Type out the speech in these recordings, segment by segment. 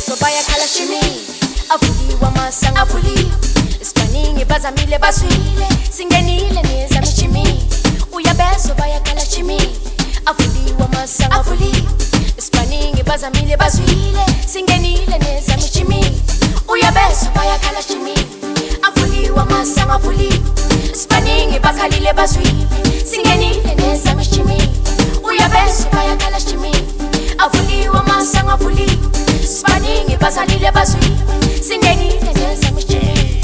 beso bayakhala shimi avuliwa masango avuliwe isipaningi bazamile baswile singenile neza mishimi uya beso bayakhala shimi avuliwa masango avuliwe isipaningi bazamile baswile singenile neza mishimi uya beso bayakhala shimi avuliwa masango avuliwe isipaningi bakhalile baswile singenile neza mishimi uya beso bayakhala shimi avuliwa masango avuliwe isipaningi bazalile baswile singenile neza mishimi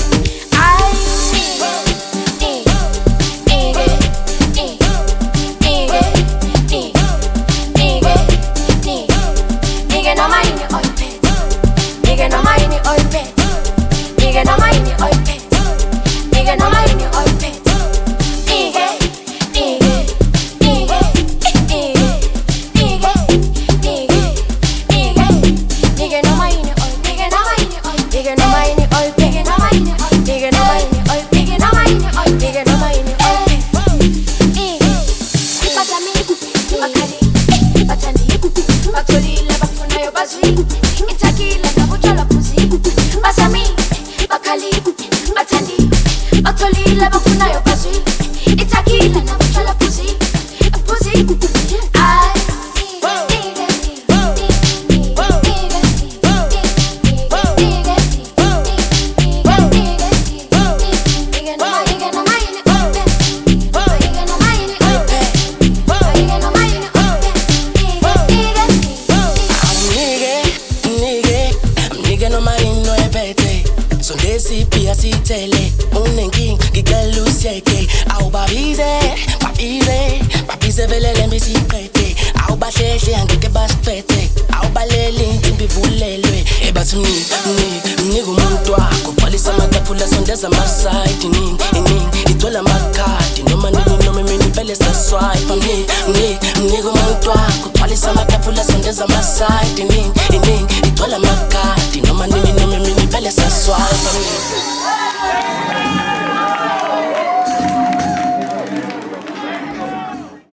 Side,